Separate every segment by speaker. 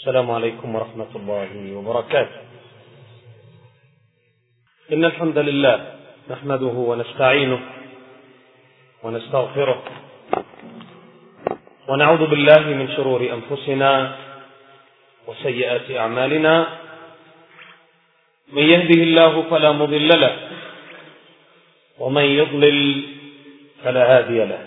Speaker 1: السلام عليكم ورحمة الله وبركاته. إن الحمد لله نحمده ونستعينه ونستغفره ونعوذ بالله من شرور أنفسنا وسيئات أعمالنا. من يهده الله فلا مضل له ومن يضلل فلا هادي له،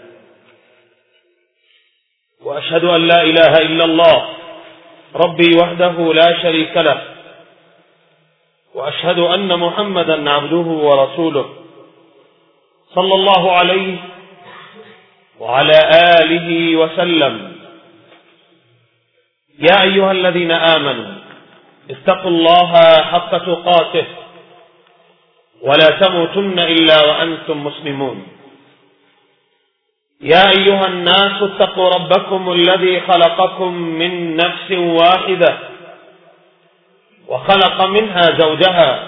Speaker 1: وأشهد أن لا إله إلا الله ربي وحده لا شريك له، وأشهد أن محمدا عبده ورسوله صلى الله عليه وعلى آله وسلم. يا أيها الذين آمنوا اتقوا الله حق تقاته ولا تموتن إلا وأنتم مسلمون. يا أيها الناس اتقوا ربكم الذي خلقكم من نفس واحدة وخلق منها زوجها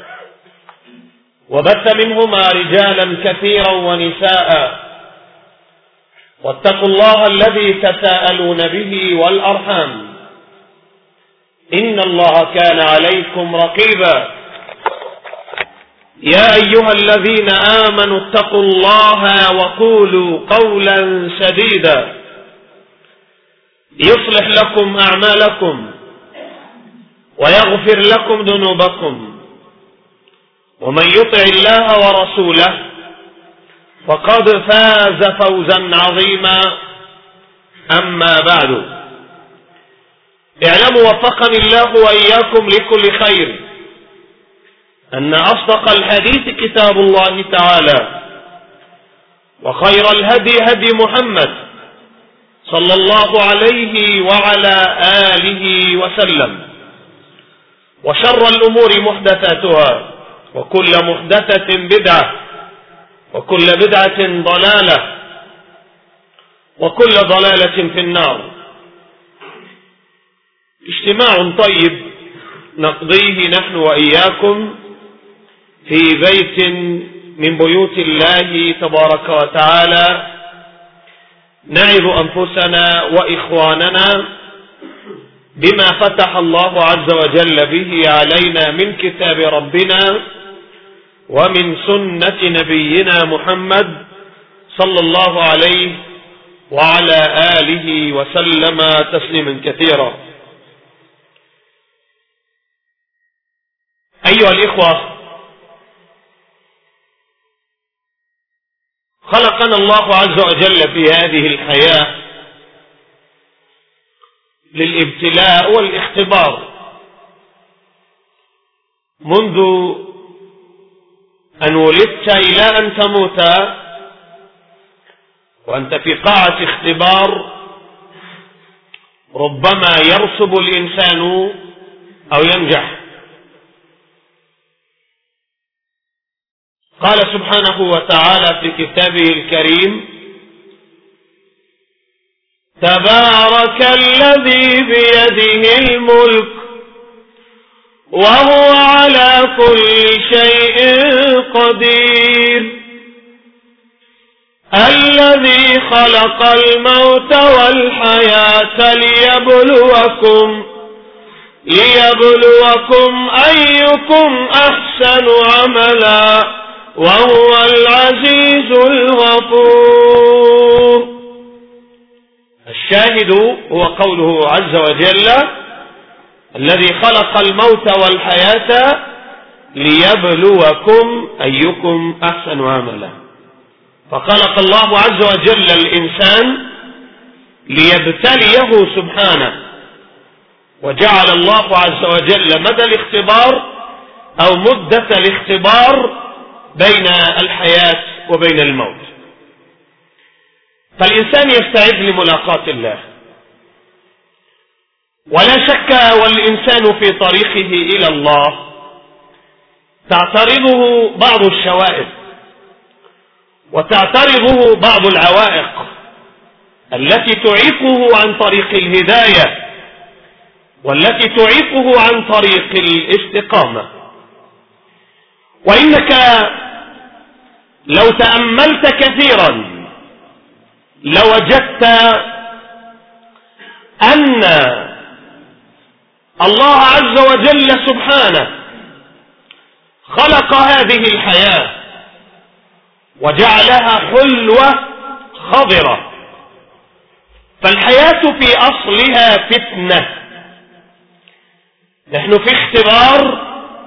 Speaker 1: وبث منهما رجالا كثيرا ونساء، واتقوا الله الذي تساءلون به والأرحام إن الله كان عليكم رقيبا. يا أيها الذين آمنوا اتقوا الله وقولوا قولا سديدا يصلح لكم أعمالكم ويغفر لكم ذنوبكم، ومن يطع الله ورسوله فقد فاز فوزا عظيما. أما بعد، اعلموا وفقني الله وإياكم لكل خير أن أصدق الحديث كتاب الله تعالى، وخير الهدي هدي محمد صلى الله عليه وعلى آله وسلم، وشر الأمور محدثاتها، وكل محدثة بدعة، وكل بدعة ضلالة، وكل ضلالة في النار. اجتماع طيب نقضيه نحن وإياكم في بيت من بيوت الله تبارك وتعالى، نعظ أنفسنا وإخواننا بما فتح الله عز وجل به علينا من كتاب ربنا ومن سنة نبينا محمد صلى الله عليه وعلى آله وسلم تسليما كثيرا. أيها الإخوة، خلقنا الله عز وجل في هذه الحياة للابتلاء والاختبار، منذ أن ولدت إلى أن تموت وأنت في قاعة اختبار ربما يرسب الإنسان أو ينجح. قال سبحانه وتعالى في كتابه الكريم: تبارك الذي بيده الملك وهو على كل شيء قدير، الذي خلق الموت والحياة ليبلوكم أيكم أحسن عملا وهو العزيز الغفور. الشاهد هو قوله عز وجل: الذي خلق الموت والحياة ليبلوكم أيكم أحسن عملا. فخلق الله عز وجل الإنسان ليبتليه سبحانه، وجعل الله عز وجل مدى الاختبار أو مدة الاختبار بين الحياة وبين الموت. فالإنسان يستعد لملاقاة الله، ولا شك والإنسان في طريقه إلى الله تعترضه بعض الشوائب وتعترضه بعض العوائق التي تعيقه عن طريق الهداية والتي تعيقه عن طريق الاستقامة. وإنك لو تأملت كثيرا لوجدت أن الله عز وجل سبحانه خلق هذه الحياة وجعلها حلوة خضرة، فالحياة في أصلها فتنة. نحن في اختبار،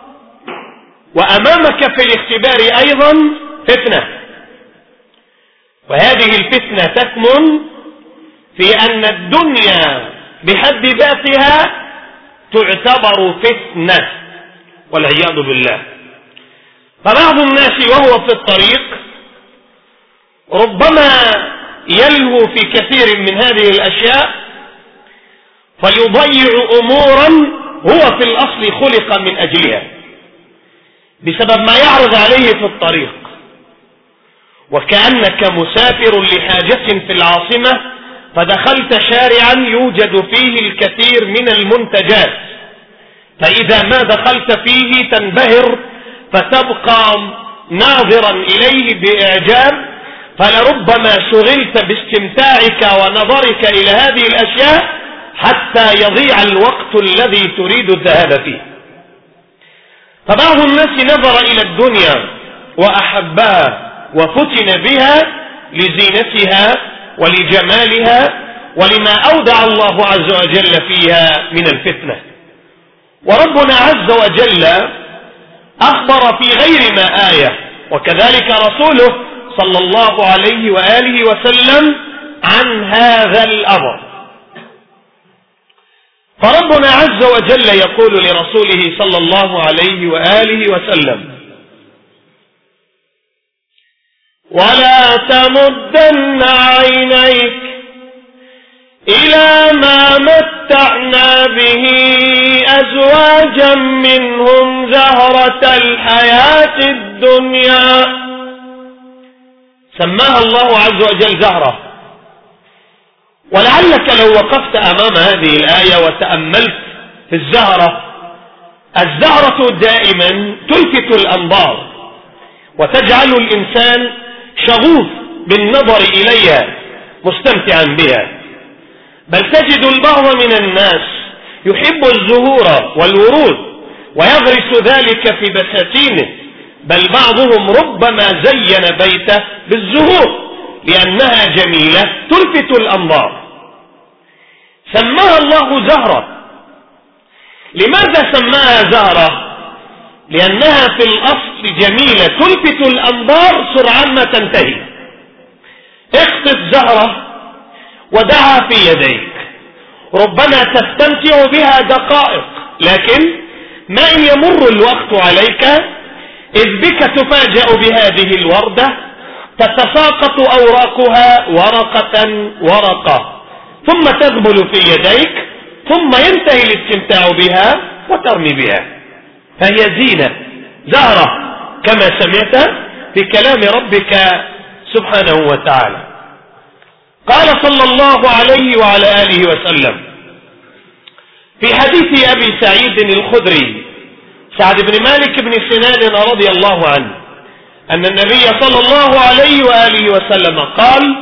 Speaker 1: وأمامك في الاختبار أيضا فتنة، وهذه الفتنة تكمن في أن الدنيا بحد ذاتها تعتبر فتنة والعياذ بالله. فبعض الناس وهو في الطريق ربما يلهو في كثير من هذه الأشياء فيضيع أمورا هو في الأصل خلق من أجلها بسبب ما يعرض عليه في الطريق، وكأنك مسافر لحاجة في العاصمة فدخلت شارعا يوجد فيه الكثير من المنتجات، فإذا ما دخلت فيه تنبهر فتبقى ناظرا إليه بإعجاب، فلربما شغلت باستمتاعك ونظرك إلى هذه الأشياء حتى يضيع الوقت الذي تريد الذهاب فيه. فبعض الناس نظر إلى الدنيا وأحبها وفتن بها لزينتها ولجمالها ولما أودع الله عز وجل فيها من الفتنة. وربنا عز وجل أخبر في غير ما آية، وكذلك رسوله صلى الله عليه وآله وسلم عن هذا الأمر. فربنا عز وجل يقول لرسوله صلى الله عليه وآله وسلم: ولا تمدن عينيك إلى ما متعنا به أزواجا منهم زهرة الحياة الدنيا. سماها الله عز وجل زهرة، ولعلك لو وقفت أمام هذه الآية وتأملت في الزهرة، الزهرة دائما تلفت الأنظار وتجعل الإنسان شغوف بالنظر إليها مستمتعا بها، بل تجد البعض من الناس يحب الزهور والورود ويغرس ذلك في بساتينه، بل بعضهم ربما زين بيته بالزهور لأنها جميلة تلفت الأنظار. سماها الله زهرة. لماذا سماها زهرة؟ لأنها في الأصل جميلة تلفت الأنظار سرعان ما تنتهي. اخطف زهرة ودعها في يديك، ربما تستمتع بها دقائق، لكن ما إن يمر الوقت عليك إذ بك تفاجأ بهذه الوردة تتساقط أوراقها ورقة ورقة، ثم تذبل في يديك، ثم ينتهي الاستمتاع بها وترمي بها. فهي زينة زهرة كما سمعت في كلام ربك سبحانه وتعالى. قال صلى الله عليه وعلى آله وسلم في حديث أبي سعيد الخدري سعد بن مالك بن سنان رضي الله عنه أن النبي صلى الله عليه وآله وسلم قال: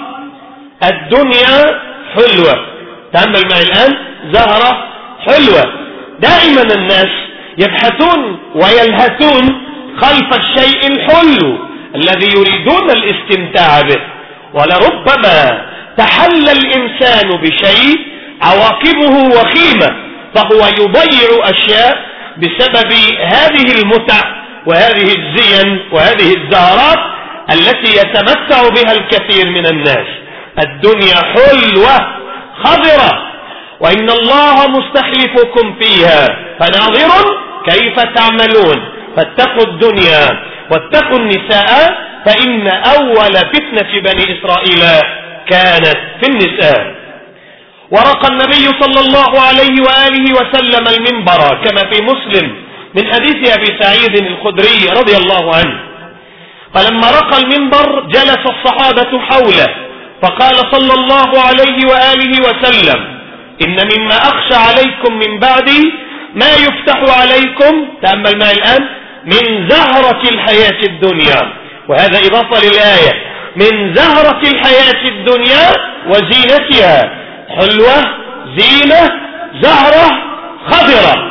Speaker 1: الدنيا حلوة. تأمل معي الآن، زهرة حلوة. دائما الناس يبحثون ويلهثون خلف الشيء الحلو الذي يريدون الاستمتاع به، ولربما تحلى الإنسان بشيء عواقبه وخيمة، فهو يضيع أشياء بسبب هذه المتع وهذه الزين وهذه الزهرات التي يتمتع بها الكثير من الناس. الدنيا حلوة خضرة، وإن الله مستخلفكم فيها فناظر كيف تعملون، فاتقوا الدنيا واتقوا النساء فإن أول فتنة بني إسرائيل كانت في النساء. ورقى النبي صلى الله عليه وآله وسلم المنبر كما في مسلم من حديث أبي سعيد الخدري رضي الله عنه. فلما رقى المنبر جلس الصحابة حوله، فقال صلى الله عليه وآله وسلم: إن مما أخشى عليكم من بعدي ما يفتح عليكم، تأمل معي الآن، من زهرة الحياة الدنيا، وهذا إضافة للآية، من زهرة الحياة الدنيا وزينتها، حلوة، زينة، زهرة، خضرة.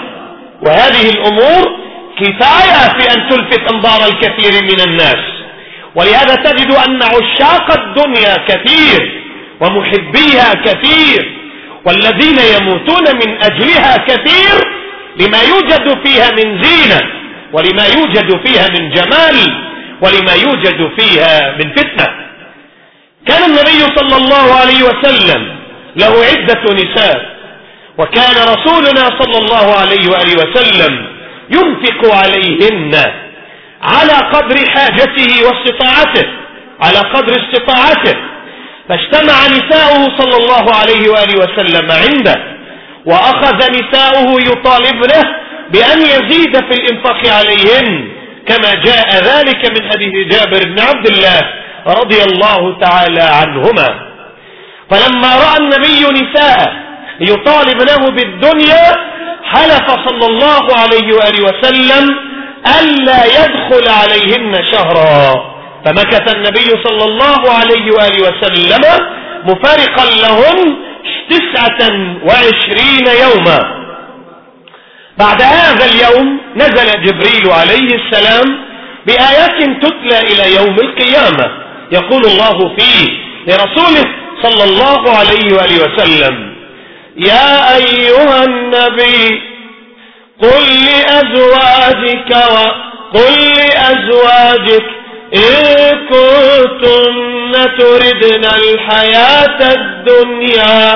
Speaker 1: هذه الأمور كفاية في أن تلفت أنظار الكثير من الناس. ولهذا تجد أن عشاق الدنيا كثير ومحبيها كثير، والذين يموتون من أجلها كثير، لما يوجد فيها من زينة، ولما يوجد فيها من جمال، ولما يوجد فيها من فتنة. كان النبي صلى الله عليه وسلم له عدة نساء، وكان رسولنا صلى الله عليه وآله وسلم ينفق عليهن على قدر حاجته واستطاعته، على قدر استطاعته. فاجتمع نساؤه صلى الله عليه وآله وسلم عنده، وأخذ نساؤه يطالبنه بأن يزيد في الإنفاق عليهن، كما جاء ذلك من حديث جابر بن عبد الله رضي الله تعالى عنهما. فلما رأى النبي نساءه يطالبنه بالدنيا، حلف صلى الله عليه وآله وسلم ألا يدخل عليهن شهرا، فمكث النبي صلى الله عليه وآله وسلم مفارقا لهن 29 يوما. بعد هذا اليوم نزل جبريل عليه السلام بآيات تتلى إلى يوم القيامة، يقول الله فيه لرسوله صلى الله عليه وآله وسلم: يا أيها النبي قل لأزواجك إن كنتن تردن الحياة الدنيا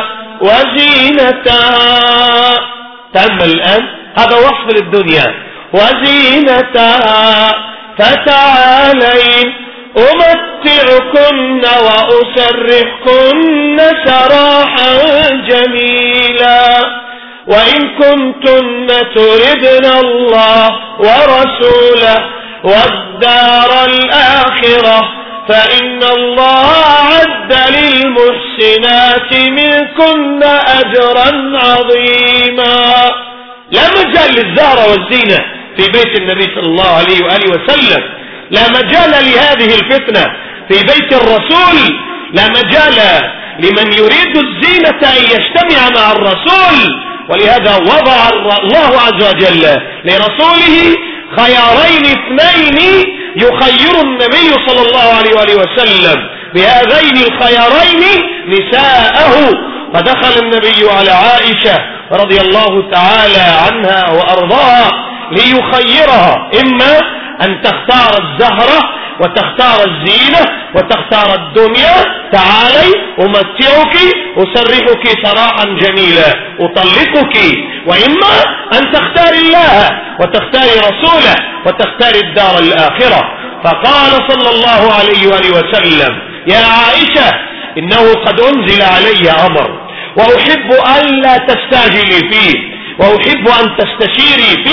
Speaker 1: وزينتها. تأمل الآن، هذا وصف للدنيا: وزينتها فتعالين أمتعكن وأسرحكن سراحا جميلا، وإن كنتن تردن الله ورسوله والدار الآخرة فإن الله أعد للمحسنات منكن أجرا عظيما. لا مجال للزهرة والزينة في بيت النبي صلى الله عليه وآله وسلم، لا مجال لهذه الفتنة في بيت الرسول، لا مجال لمن يريد الزينة أن يجتمع مع الرسول. ولهذا وضع الله عز وجل لرسوله خيارين اثنين يخير النبي صلى الله عليه وآله وسلم بهذين الخيارين نساءه. فدخل النبي على عائشة رضي الله تعالى عنها وأرضاها ليخيرها، إما أن تختار الزهرة وتختار الزينة وتختار الدنيا، تعالي أمتعك أسرحك سراحا جميلا أطلقك، وإما أن تختار الله وتختار رسوله وتختار الدار الآخرة. فقال صلى الله عليه وآله وسلم: يا عائشة إنه قد أنزل علي أمر، وأحب ألا تستعجلي فيه، وأحب أن تستشيري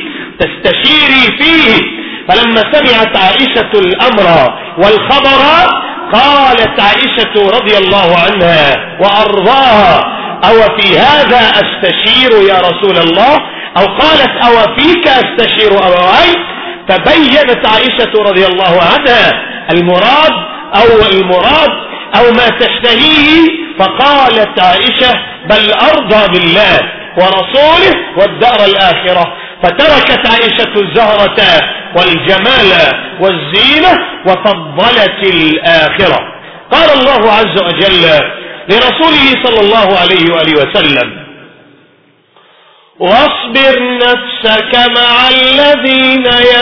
Speaker 1: فيه. فلما سمعت عائشة الأمر والخبر قالت عائشة رضي الله عنها وأرضاها: أو في هذا أستشير يا رسول الله؟ أو قالت: أو فيك أستشير أبواي؟ فبينت عائشة رضي الله عنها المراد أو ما تشتهيه. فقالت عائشة: بل أرضى بالله ورسوله والدار الآخرة. فتركت عائشة الزهرة والجمال والزينة وفضلت الآخرة. قال الله عز وجل لرسوله صلى الله عليه وآله وسلم: واصبر نفسك مع الذين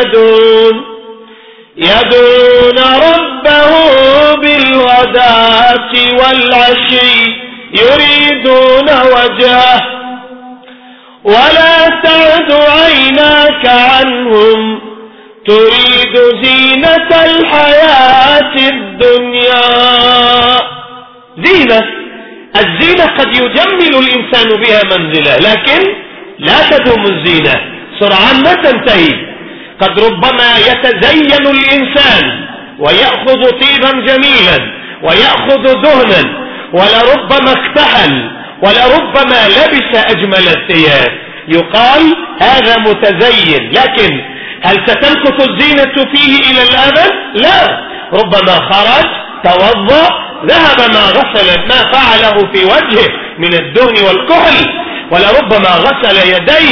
Speaker 1: يدعون ربهم بالغداة والعشي يريدون وجهه ولا تعد عيناك عنهم تريد زينة الحياة الدنيا. زينة، الزينة قد يجمل الإنسان بها منزله، لكن لا تدوم الزينة، سرعان ما تنتهي. قد ربما يتزين الإنسان ويأخذ طيبا جميلا ويأخذ دهنا، ولربما اكتحل، ولربما لبس أجمل الثياب، يقال هذا متزين، لكن هل ستمكث الزينة فيه إلى الأبد؟ لا، ربما خرج توضأ ذهب ما غسل ما فعله في وجهه من الدهن والكحل، ولربما غسل يديه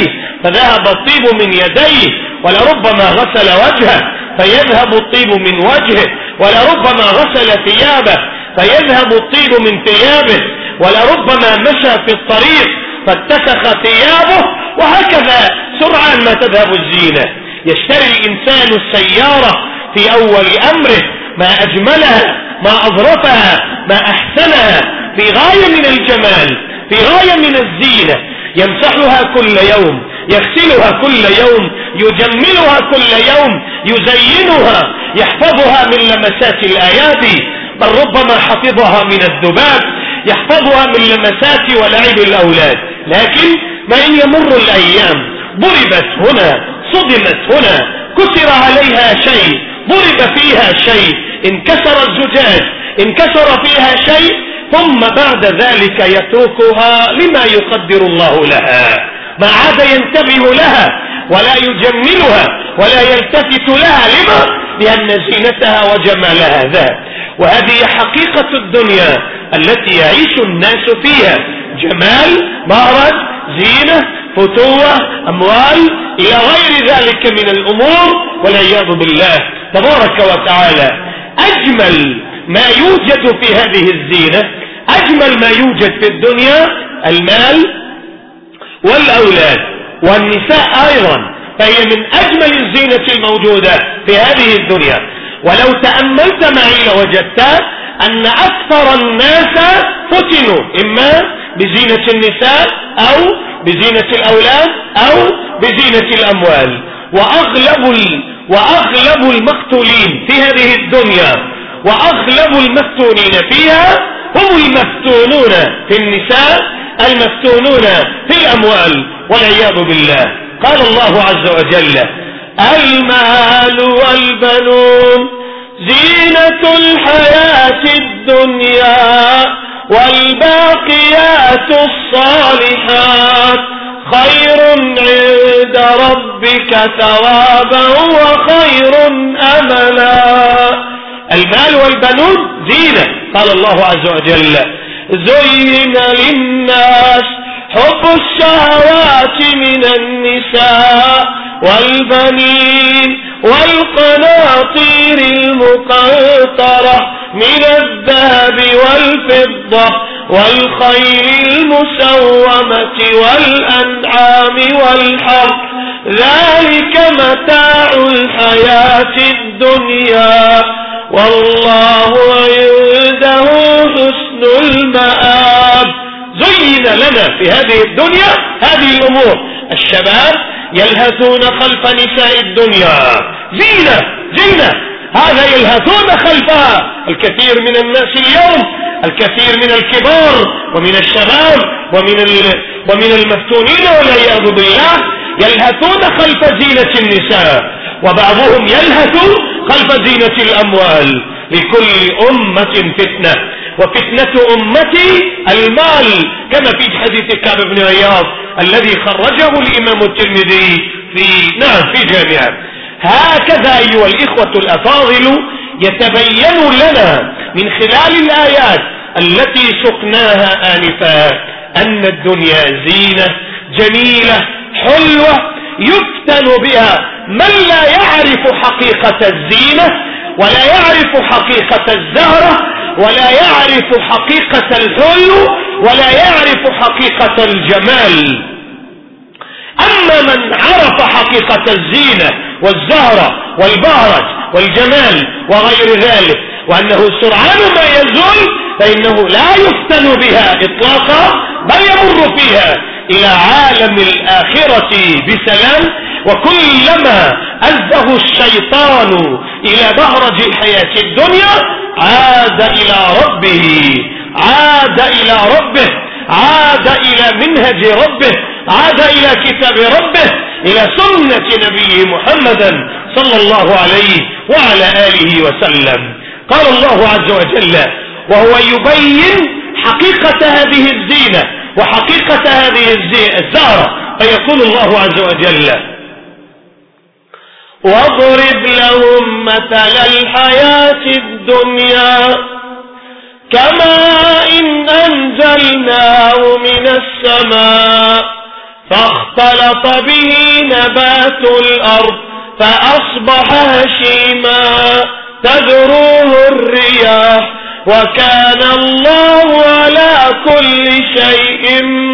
Speaker 1: فذهب الطيب من يديه، ولربما غسل وجهه فيذهب الطيب من وجهه، ولربما غسل ثيابه فيذهب الطيب من ثيابه، ولربما مشى في الطريق فاتسخ ثيابه، وهكذا سرعان ما تذهب الزينة. يشتري الإنسان السيارة في أول أمره، ما أجملها، ما أظرفها، ما أحسنها، في غاية من الجمال، في غاية من الزينة، يمسحها كل يوم، يغسلها كل يوم، يجملها كل يوم، يزينها، يحفظها من لمسات الأيادي، بل ربما حفظها من الذباب، يحفظها من لمسات ولعب الأولاد. لكن ما إن يمر الأيام، ضربت هنا، صدمت هنا، كسر عليها شيء، ضرب فيها شيء، انكسر الزجاج، انكسر فيها شيء، ثم بعد ذلك يتركها لما يقدر الله لها، ما عاد ينتبه لها ولا يجملها ولا يلتفت لها. لما؟ لأن زينتها وجمالها ذهب. وهذه حقيقة الدنيا التي يعيش الناس فيها، جمال، مهرج، زينة، فتوة، أموال، إلى غير ذلك من الأمور، والعياذ بالله تبارك وتعالى. أجمل ما يوجد في هذه الزينة، أجمل ما يوجد في الدنيا المال والأولاد والنساء أيضا، فهي من أجمل الزينة الموجودة في هذه الدنيا. ولو تأملت معي لوجدت أن أكثر الناس فتنوا إما بزينة النساء أو بزينة الأولاد أو بزينة الأموال. وأغلب المقتولين في هذه الدنيا وأغلب المفتونين فيها هم المفتونون في النساء، المفتونون في الأموال، والعياذ بالله. قال الله عز وجل: المال والبنون زينة الحياة الدنيا والباقيات الصالحات خير عند ربك ثوابا وخير أملا. المال والبنون زينة. قال الله عز وجل: زين للناس حب الشهوات من النساء والبنين والقناطير المقنطرة من الذهب والفضة والخيل المسومة والأنعام والحرث ذلك متاع الحياة الدنيا والله عنده حسن المآب. زين لنا في هذه الدنيا هذه الأمور. الشباب يلهثون خلف نساء الدنيا، زينة زينة، هذا يلهثون خلفها. الكثير من الناس اليوم، الكثير من الكبار ومن الشباب ومن المفتونين والعياذ بالله يلهثون خلف زينة النساء، وبعضهم يلهث خلف زينة الأموال. لكل أمة فتنة، وفتنة أمتي المال، كما في حديث كعب بن عياض الذي خرجه الإمام الترمذي في جامعه. هكذا أيها الإخوة الأفاضل يتبين لنا من خلال الآيات التي سقناها آنفا أن الدنيا زينة جميلة حلوة يفتن بها من لا يعرف حقيقة الزينة ولا يعرف حقيقة الزهرة ولا يعرف حقيقة الحلو ولا يعرف حقيقة الجمال. أما من عرف حقيقة الزينة والزهرة والبهرج والجمال وغير ذلك، وأنه سرعان ما يزول، فإنه لا يفتن بها إطلاقا، بل يمر فيها إلى عالم الآخرة بسلام. وكلما أزه الشيطان إلى بهرج الحياة الدنيا عاد إلى ربه، عاد إلى ربه، عاد إلى منهج ربه، عاد إلى كتاب ربه، إلى سنة نبيه محمد صلى الله عليه وعلى آله وسلم. قال الله عز وجل وهو يبين حقيقة هذه الزينة وحقيقة هذه الزهرة، فيقول الله عز وجل: واضرب لهم مثل الحياة الدنيا كماء أنزلناه من السماء فاختلط به نبات الأرض فأصبح هشيما تذروه الرياح وكان الله على كل شيء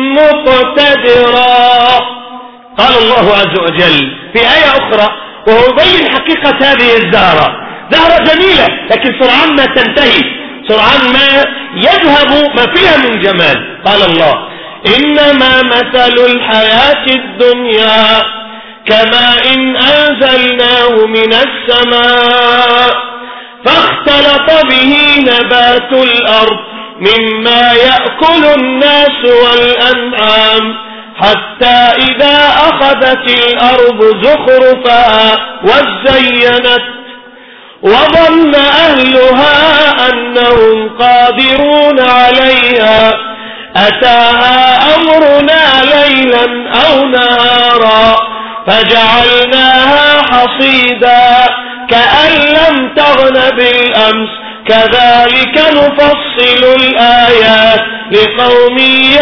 Speaker 1: مقتدرا. قال الله عز وجل في آية أخرى وهو يبين حقيقة هذه الزهرة، زهرة جميلة لكن سرعان ما تنتهي، سرعان ما يذهب ما فيها من جمال. قال الله إنما مثل الحياة الدنيا كماء أنزلناه من السماء فاختلط به نبات الأرض مما يأكل الناس والأنعام حتى إذا أخذت الأرض زخرفها وزينت وظن أهلها أنهم قادرون عليها أتاها أمرنا ليلا أو نهارا فجعلناها حصيدا كأن لم تغن بالأمس كذلك نفصل الآيات لقوم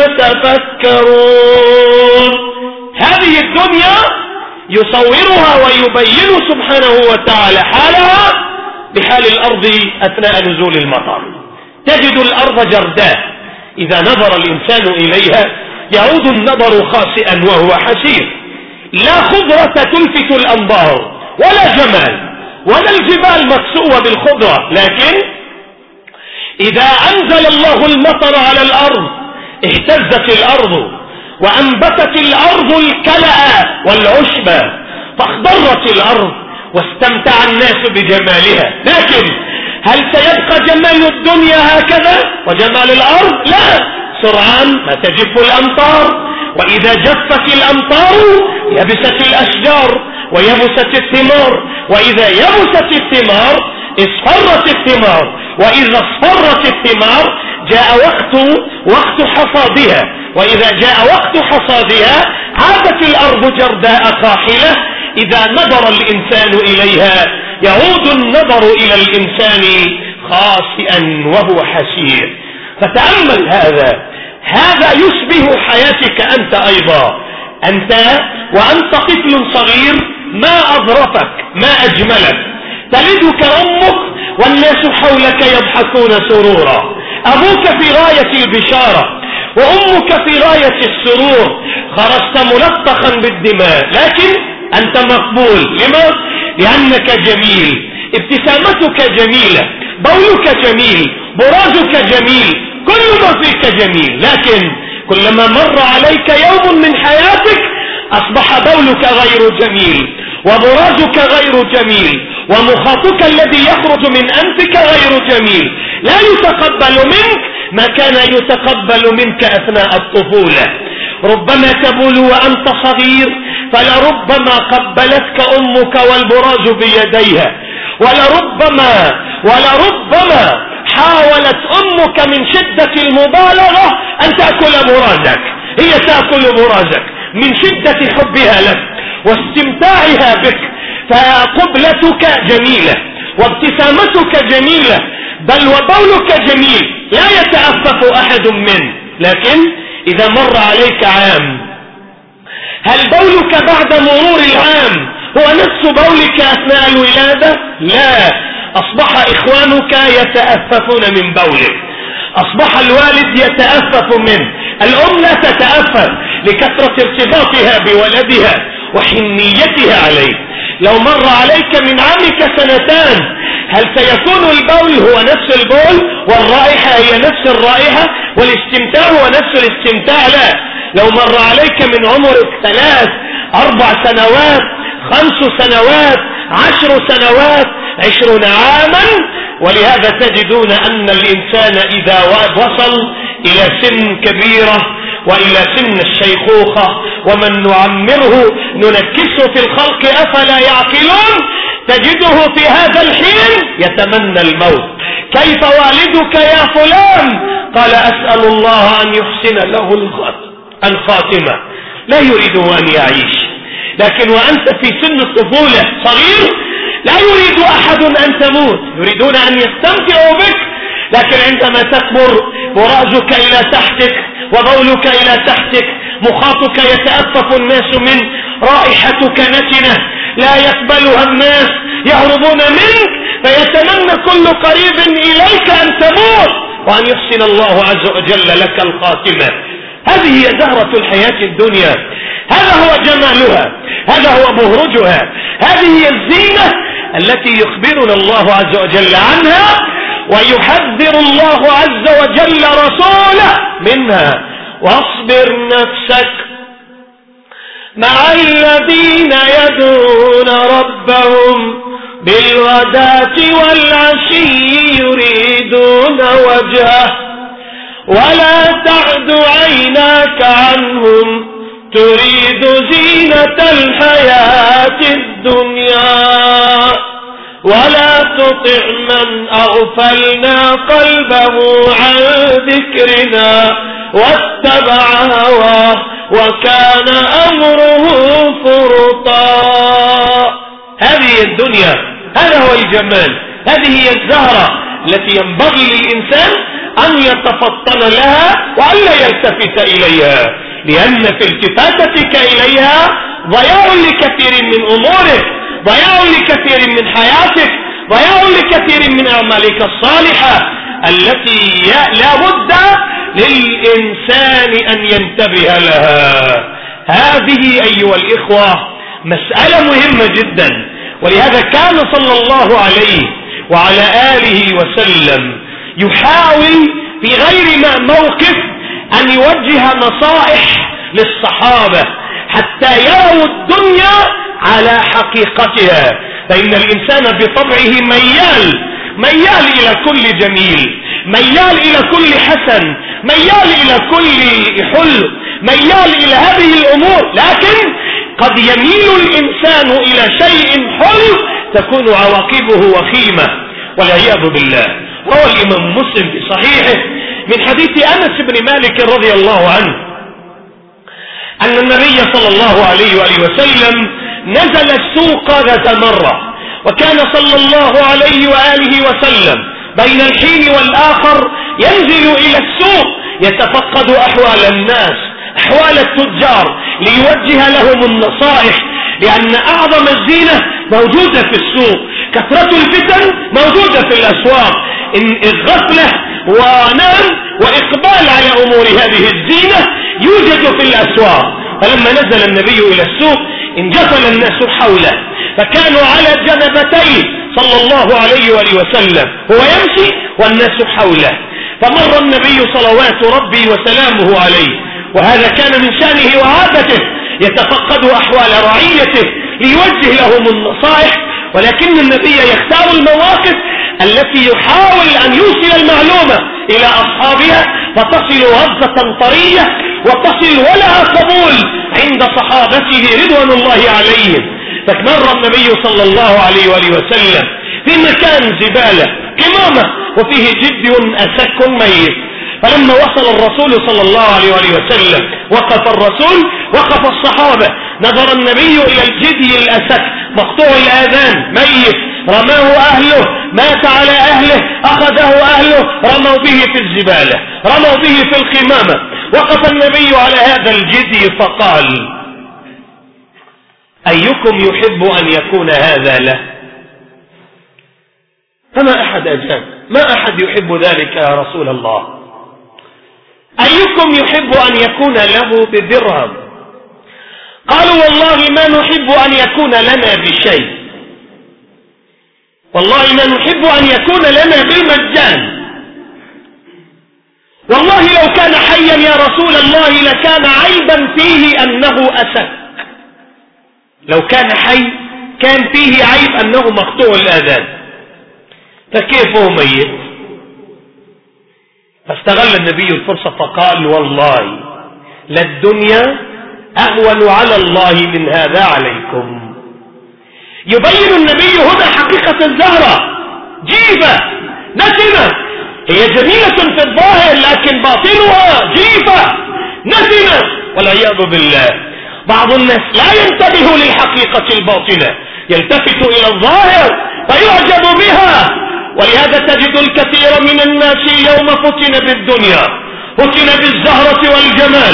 Speaker 1: يتفكرون. هذه الدنيا يصورها ويبين سبحانه وتعالى حالها بحال الأرض أثناء نزول المطر. تجد الأرض جرداء إذا نظر الإنسان إليها يعود النظر خاسئا وهو حسير، لا خضرة تلفت الأنظار ولا جمال ولا الجبال مكسوة بالخضرة، لكن إذا أنزل الله المطر على الأرض اهتزت الأرض وأنبتت الأرض الكلأ والعشب فاخضرت الأرض واستمتع الناس بجمالها. لكن هل سيبقى جمال الدنيا هكذا وجمال الأرض؟ لا، سرعان ما تجف الأمطار، وإذا جفت الأمطار يبست الأشجار ويبست الثمار، وإذا يبست الثمار اصفرت الثمار، وإذا اصفرت الثمار جاء وقت حصادها، وإذا جاء وقت حصادها عادت الأرض جرداء خاحلة. إذا نظر الإنسان إليها يعود النظر إلى الإنسان خاسئا وهو حسير. فتأمل هذا يشبه حياتك أنت أيضا، أنت وأنت طفل صغير ما أظرفك ما أجملك، تلدك أمك والناس حولك يضحكون سرورا، أبوك في غاية البشارة وأمك في غاية السرور، خرجت ملطخا بالدماء لكن أنت مقبول. لما؟ لأنك جميل، ابتسامتك جميلة، بولك جميل، برازك جميل، كل ما فيك جميل. لكن كلما مر عليك يوم من حياتك أصبح بولك غير جميل وبرازك غير جميل ومخاطك الذي يخرج من أنفك غير جميل، لا يتقبل منك ما كان يتقبل منك أثناء الطفولة. ربما تبول وأنت صغير فلربما قبلتك أمك والبراز بيديها، ولربما حاولت أمك من شدة المبالغة أن تأكل برازك، هي تأكل برازك من شدة حبها لك واستمتاعها بك. فقبلتك جميلة وابتسامتك جميلة بل وبولك جميل لا يتأفف أحد منه. لكن إذا مر عليك عام، هل بولك بعد مرور العام هو نفس بولك أثناء الولادة؟ لا، أصبح إخوانك يتأففون من بولك، أصبح الوالد يتأفف منه، الأم لا تتأفف لكثرة ارتباطها بولدها وحنيتها عليه. لو مر عليك من عامك سنتان هل سيكون البول هو نفس البول والرائحة هي نفس الرائحة والاستمتاع هو نفس الاستمتاع؟ لا. لو مر عليك من عمرك 3 4 سنوات 5 سنوات 10 سنوات 20 عاما. ولهذا تجدون أن الإنسان إذا وصل إلى سن كبيرة وإلى سن الشيخوخة ومن نعمره ننكسه في الخلق أفلا يعقلون، تجده في هذا الحين يتمنى الموت. كيف والدك يا فلان؟ قال أسأل الله أن يحسن له الخاتمة، لا يريد أن يعيش. لكن وأنت في سن الطفولة صغير لا يريد أحد أن تموت، يريدون أن يستمتعوا بك. لكن عندما تكبر برازك إلى تحتك وبولك إلى تحتك مخاطك يتأفف الناس منه، رائحتك نتنة لا يقبلها الناس، يهربون منك، فيتمنى كل قريب إليك أن تموت وأن يحسن الله عز وجل لك الخاتمة. هذه هي زهرة الحياة الدنيا، هذا هو جمالها، هذا هو مهرجها، هذه هي الزينة التي يخبرنا الله عز وجل عنها ويحذر الله عز وجل رسوله منها. واصبر نفسك مع الذين يدعون ربهم بالغداة والعشي يريدون وجهه ولا تعد عيناك عنهم تريد زينة الحياة الدنيا ولا تطع من أغفلنا قلبه عن ذكرنا واتبع هواه وكان أمره فرطا. هذه الدنيا، هذا هو الجمال، هذه هي الزهرة التي ينبغي للإنسان أن يتفطن لها وألا يلتفت إليها، لأن في التفاتتك إليها ضياع لكثير من أمورك، ضياع لكثير من حياتك، ضياع لكثير من أعمالك الصالحة التي لا بد للإنسان أن ينتبه لها. هذه أيها الإخوة مسألة مهمة جدا، ولهذا كان صلى الله عليه وعلى آله وسلم يحاول في غير موقف أن يوجه نصائح للصحابة حتى يروا الدنيا على حقيقتها، فإن الإنسان بطبعه ميال إلى كل جميل، ميال إلى كل حسن، ميال إلى كل حلو، ميال إلى هذه الأمور، لكن قد يميل الإنسان إلى شيء حلو تكون عواقبه وخيمة والعياذ بالله. روى الإمام مسلم في صحيحه من حديث أنس بن مالك رضي الله عنه أن النبي صلى الله عليه وآله وسلم نزل السوق ذات مرة، وكان صلى الله عليه وآله وسلم بين الحين والآخر ينزل إلى السوق يتفقد أحوال الناس، أحوال التجار، ليوجه لهم النصائح، لأن أعظم الزينة موجودة في السوق، كثرة الفتن موجودة في الأسواق، الغفلة ونام وإقبال على أمور هذه الزينة يوجد في الأسواق. فلما نزل النبي إلى السوق انجفل الناس حوله، فكانوا على جنبتيه صلى الله عليه وآله وسلم، هو يمشي والناس حوله، فمر النبي صلوات ربي وسلامه عليه، وهذا كان من شأنه وعادته، يتفقد أحوال رعيته ليوجه لهم النصائح، ولكن النبي يختار المواقف التي يحاول أن يوصل المعلومة إلى أصحابها فتصل وهبة طرية وتصل ولها قبول عند صحابته رضوان الله عليهم. فمر النبي صلى الله عليه وآله وسلم في مكان زبالة قمامة وفيه جدي أسك ميت، فلما وصل الرسول صلى الله عليه وآله وسلم وقف الرسول، وقف الصحابة، نظر النبي إلى الجدي الأسك مقطوع الآذان ميت، رماه أهله، مات على أهله، أخذه أهله، رموا به في الزبالة، رموا به في القمامة. وقف النبي على هذا الجدي فقال: أيكم يحب أن يكون هذا له؟ فما أحد أجاب، ما أحد يحب ذلك يا رسول الله. أيكم يحب أن يكون له بدرهم؟ قالوا: والله ما نحب أن يكون لنا بشيء، والله ما نحب أن يكون لنا بالمجان، والله لو كان حيا يا رسول الله لكان عيبا فيه أنه أسك، لو كان حي كان فيه عيب أنه مقطوع الآذان، فكيف هو ميت؟ فاستغل النبي الفرصة فقال: والله للدنيا أهون على الله من هذا عليكم. يبين النبي هنا حقيقة الزهرة، جيفة نتنة، هي جميلة في الظاهر لكن باطنها جيفة نتنة والعياذ بالله. بعض الناس لا ينتبه للحقيقة الباطنة، يلتفت إلى الظاهر فيعجب بها، ولهذا تجد الكثير من الناس اليوم فتن بالدنيا، فتن بالزهرة والجمال،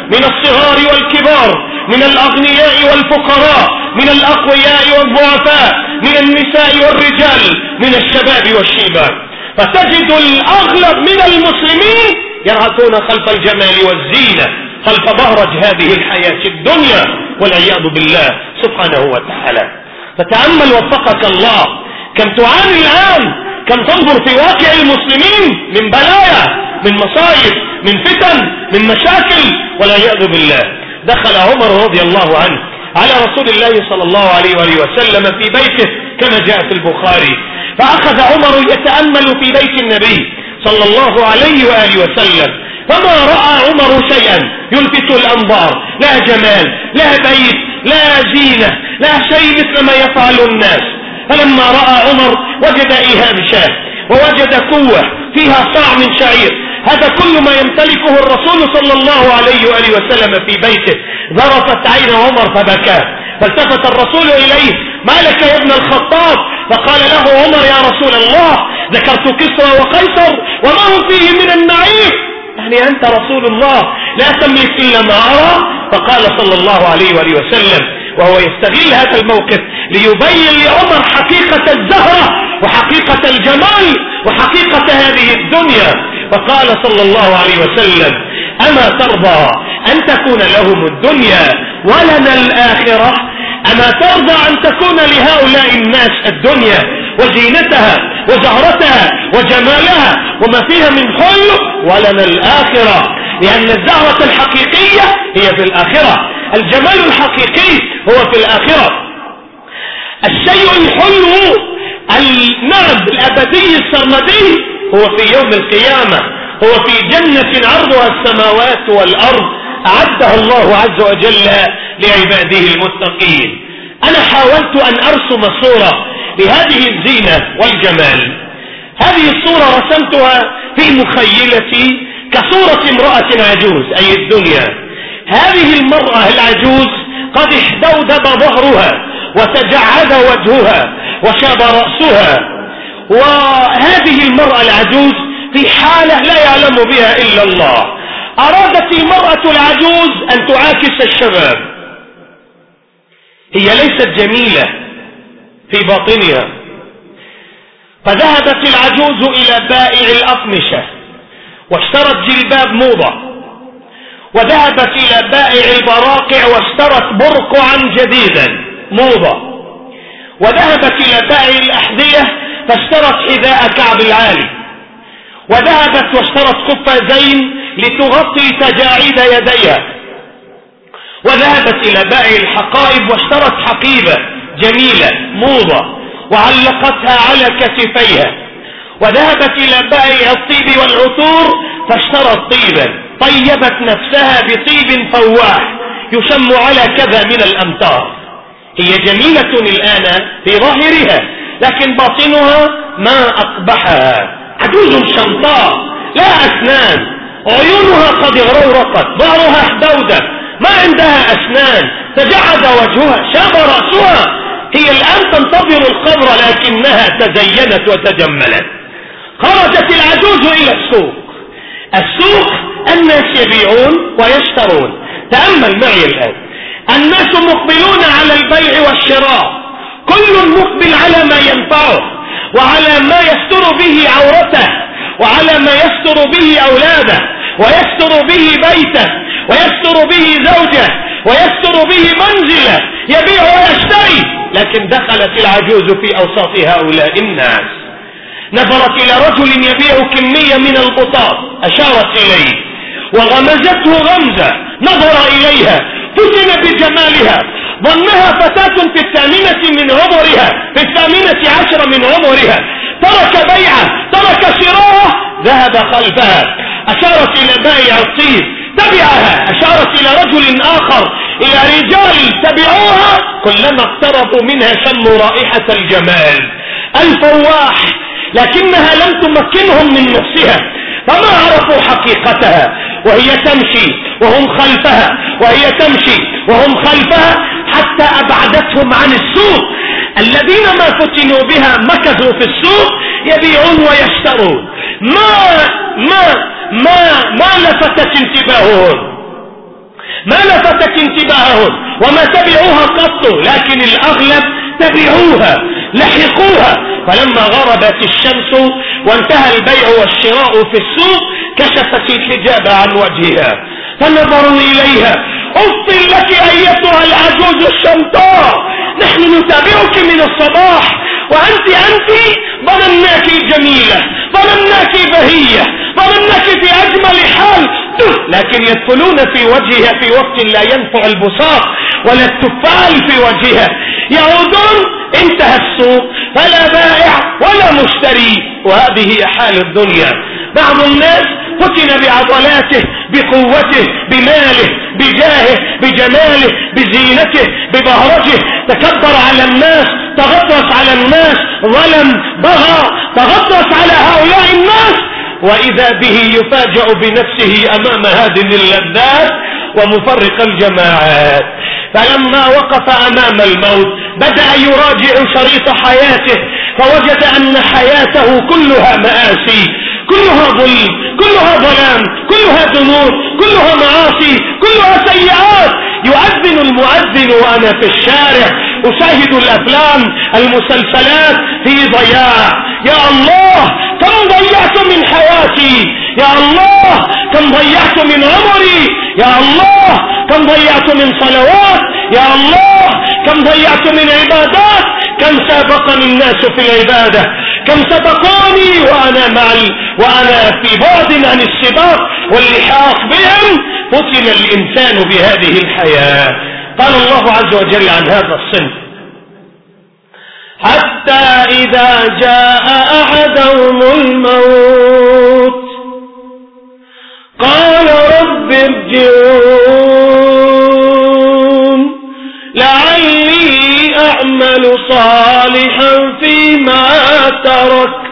Speaker 1: من الصغار والكبار، من الأغنياء والفقراء، من الأقوياء والضعفاء، من النساء والرجال، من الشباب والشيبان. فتجد الأغلب من المسلمين يرهقون خلف الجمال والزينة، خلف بهرج هذه الحياة الدنيا والعياذ بالله سبحانه وتعالى. فتأمل وفقك الله، كم تعاني الآن، كم تنظر في واقع المسلمين من بلايا، من مصائب، من فتن، من مشاكل والعياذ بالله. دخل عمر رضي الله عنه على رسول الله صلى الله عليه وآله وسلم في بيته كما جاء في البخاري، فأخذ عمر يتأمل في بيت النبي صلى الله عليه وآله وسلم، فما رأى عمر شيئا يلفت الأنظار، لا جمال، لا بيت، لا زينة، لا شيء مثل ما يفعل الناس. فلما رأى عمر وجد إيهام شاه، ووجد قوة فيها صاع من شعير، هذا كل ما يمتلكه الرسول صلى الله عليه وآله وسلم في بيته. ذرفت عين عمر فبكى، فالتفت الرسول إليه: ما لك يا ابن الخطاب؟ فقال له عمر: يا رسول الله، ذكرت كسرى وقيصر وما هم فيه من النعيم، يعني أنت رسول الله لا تملك إلا ما أرى. فقال صلى الله عليه وآله وسلم وهو يستغل هذا الموقف ليبين لعمر حقيقة الزهرة وحقيقة الجمال وحقيقة هذه الدنيا، فقال صلى الله عليه وسلم: أما ترضى أن تكون لهم الدنيا ولنا الآخرة؟ أما ترضى أن تكون لهؤلاء الناس الدنيا وزينتها وزهرتها وجمالها وما فيها من حلو، ولنا الآخرة؟ لأن الزهرة الحقيقية هي في الآخرة، الجمال الحقيقي هو في الآخرة. الشيء الحلو النعم الأبدي السرمدي هو في يوم القيامة، هو في جنة عرضها السماوات والأرض أعدها الله عز وجل لعباده المتقين. أنا حاولت أن أرسم صورة لهذه الزينة والجمال. هذه الصورة رسمتها في مخيلتي كصورة امرأة عجوز، أي الدنيا. هذه المرأة العجوز قد احدودب ظهرها وتجعد وجهها وشاب رأسها، وهذه المرأة العجوز في حالة لا يعلم بها إلا الله. أرادت المرأة العجوز أن تعاكس الشباب، هي ليست جميلة في باطنها، فذهبت العجوز إلى بائع الأقمشة واشترت جلباب موضة، وذهبت إلى بائع البراقع واشترت برقعا جديدا موضة، وذهبت إلى بائع الأحذية فاشترت حذاء كعب العالي، وذهبت واشترت قفازين لتغطي تجاعيد يديها، وذهبت إلى بائع الحقائب واشترت حقيبة جميلة موضة وعلقتها على كتفيها، وذهبت إلى بائع الطيب والعطور فاشترت طيبا، طيبت نفسها بطيب فواح يشم على كذا من الأمتار. هي جميلة الآن في ظاهرها، لكن باطنها ما أقبحها، عجوز شمطاء لا أسنان، عيونها قد غرورقت، ظهرها احدودة، ما عندها أسنان، تجعد وجهها، شاب رأسها. هي الآن تنتظر القبر لكنها تزينت وتجملت. خرجت العجوز إلى السوق. السوق الناس يبيعون ويشترون. تأمل معي الآن، الناس مقبلون على البيع والشراء، كل مقبل على ما ينفعه وعلى ما يستر به عورته وعلى ما يستر به أولاده ويستر به بيته ويستر به زوجه ويستر به منزله، يبيع ويشتري. لكن دخلت العجوز في أوساط هؤلاء الناس، نظرت إلى رجل يبيع كمية من البطاط، أشارت إليه وغمزته غمزة، نظر إليها، فتن بجمالها، ظنها فتاة في 8 من عمرها، في 18 من عمرها، ترك بيعه، ترك شراءه، ذهب خلفها. أشارت إلى بائع الطيب، تبعها. أشارت إلى رجل آخر، إلى رجال تبعوها، كلما اقتربوا منها شموا رائحة الجمال الفواح، لكنها لم تمكنهم من نفسها، فما عرفوا حقيقتها، وهي تمشي وهم خلفها، وهي تمشي وهم خلفها، حتى أبعدتهم عن السوق. الذين ما فتنوا بها مكثوا في السوق يبيعون ويشترون، ما لفتت انتباههم. ما لفتك انتباههم وما تبعوها قط، لكن الأغلب تبعوها لحقوها. فلما غربت الشمس وانتهى البيع والشراء في السوق كشفت الحجاب عن وجهها فنظروا إليها. أف لك أيتها العجوز الشمطاء، نحن نتابعك من الصباح وأنت ظنناك جميلة، ظنناك بهية، ظنناك في أجمل حال، لكن يدخلون في وجهها في وقت لا ينفع البصاق ولا التفال في وجهها. يعودون انتهى السوق فلا بائع ولا مشتري، وهذه حال الدنيا. بعض الناس فتن بعضلاته، بقوته، بماله، بجاهه، بجماله، بزينته، ببهرته، تكبر على الناس، تغطرس على الناس، ظلم، بغى، تغطرس على هؤلاء الناس، وإذا به يفاجأ بنفسه أمام هذه اللذات ومفرق الجماعات. فلما وقف أمام الموت بدأ يراجع شريط حياته فوجد أن حياته كلها مآسي، كلها ظلم، كلها ظلام، كلها ذنوب، كلها معاصي، كلها سيئات. يؤذن المؤذن وأنا في الشارع أشاهد الأفلام المسلسلات في ضياع. يا الله كم ضيعت من حياتي، يا الله كم ضيعت من عمري، يا الله كم ضيعت من صلوات، يا الله كم ضيعت من عبادات، كم سابقني الناس في العبادة، كم سبقوني وأنا في بعد عن السباق واللحاق بهم. فتن الإنسان بهذه الحياة. قال الله عز وجل عن هذا الصنف: حتى إذا جاء أحدهم الموت قال رب ارجعون لعلي أعمل صالحا فيما تركت.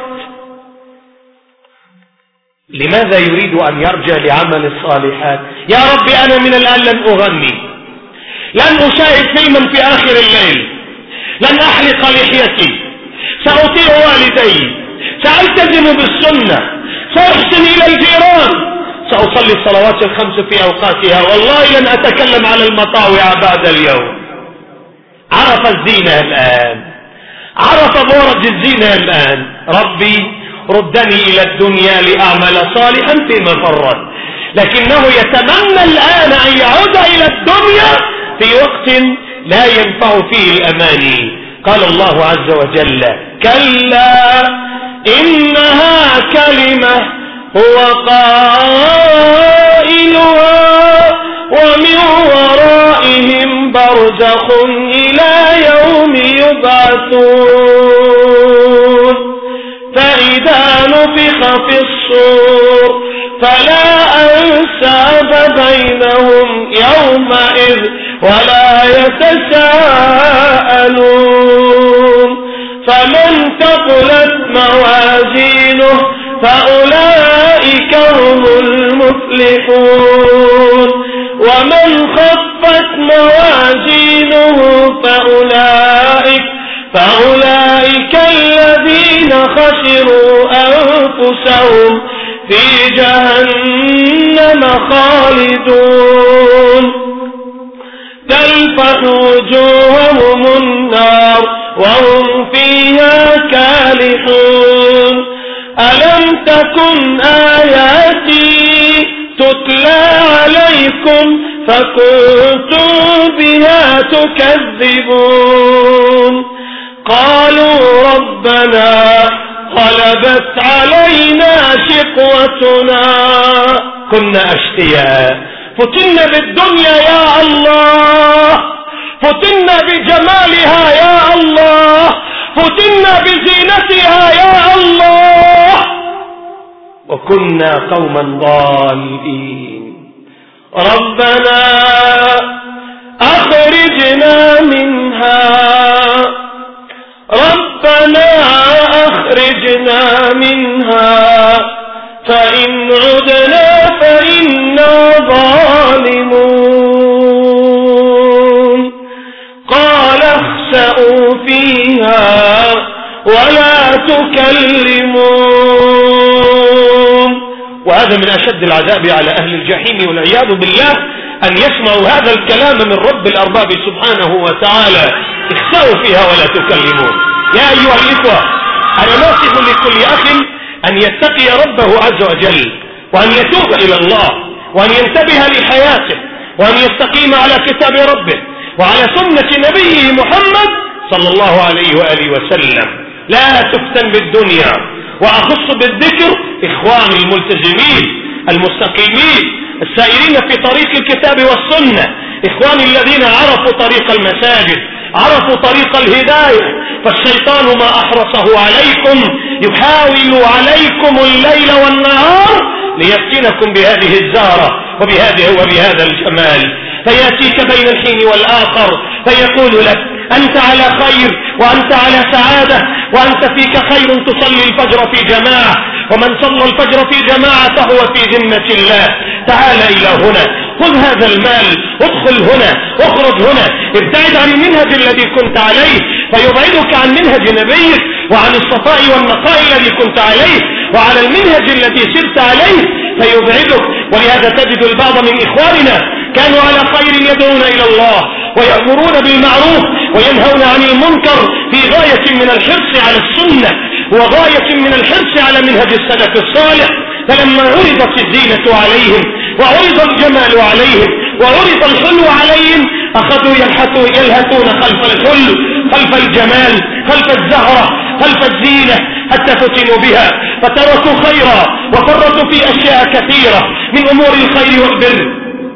Speaker 1: لماذا يريد أن يرجع لعمل الصالحات؟ يا رب أنا من الآن لن أغني، لن أشاهد فيلما في آخر الليل، لن أحلق لحيتي، سأطيع والدي، سألتزم بالسنة، سأحسن إلى الجيران، سأصلي الصلوات الخمس في أوقاتها، والله لن أتكلم على المطاوع بعد اليوم. عرف الزينة الآن، عرف بورج الزينة الآن. ربي ردني إلى الدنيا لأعمل صالحا فيما فرط، لكنه يتمنى الآن أن يعود إلى الدنيا في وقت لا ينفع فيه الأماني. قال الله عز وجل: كلا إنها كلمة هو قائلها ومن ورائهم برزخ إلى يوم يبعثون فإذا نفخ في الصور فلا أنساب بينهم يومئذ ولا يتساءلون فمن ثقلت موازينه فأولئك هم المفلحون ومن خفت موازينه فأولئك الذين خسروا أنفسهم في جهنم خالدون تلفح وجوههم النار وهم فيها كالحون ألم تكن آياتي تتلى عليكم فكنتم بها تكذبون قالوا ربنا غلبت علينا شقوتنا كنا أشقياء فتنا بالدنيا يا الله فتنا بجمالها يا الله فتنا بزينتها يا الله وكنا قوما ضالين ربنا أخرجنا منها فإن عدنا فإنا ظالمون قال اخسئوا فيها ولا تكلمون وهذا من أشد العذاب على أهل الجحيم والعياذ بالله، أن يسمعوا هذا الكلام من رب الأرباب سبحانه وتعالى: اخسأوا فيها ولا تكلمون. يا أيها الإخوة، أنا ناصح لكل أخ أن يتقي ربه عز وجل، وأن يتوب إلى الله، وأن ينتبه لحياته، وأن يستقيم على كتاب ربه وعلى سنة نبيه محمد صلى الله عليه وآله وسلم. لا تفتن بالدنيا، وأخص بالذكر إخواني الملتزمين المستقيمين السائرين في طريق الكتاب والسنة، إخواني الذين عرفوا طريق المساجد، عرفوا طريق الهداية. فالشيطان ما أحرصه عليكم يحاول عليكم الليل والنهار ليفتنكم بهذه الزهرة وبهذا الجمال، فيأتيك بين الحين والآخر فيقول لك: أنت على خير، وأنت على سعادة، وأنت فيك خير تصلي الفجر في جماعة، ومن صلى الفجر في جماعة فهو في ذمة الله. تعال إلى هنا، خذ هذا المال، ادخل هنا، اخرج هنا، ابتعد عن المنهج الذي كنت عليه فيبعدك عن منهج نبيك وعن الصفاء والنقاء الذي كنت عليه وعلى المنهج الذي سرت عليه فيبعدك. ولهذا تجد البعض من إخواننا كانوا على خير يدعون إلى الله ويأمرون بالمعروف وينهون عن المنكر في غاية من الحرص على السنة وغاية من الحرص على منهج السلف الصالح، فلما عرضت الزينة عليهم وعرض الجمال عليهم وعرض الحلو عليهم أخذوا يلهثون خلف الحلو، خلف الجمال، خلف الزهرة، خلف الزينة، حتى فتنوا بها فتركوا خيرا وفرطوا في أشياء كثيرة من أمور الخير والبر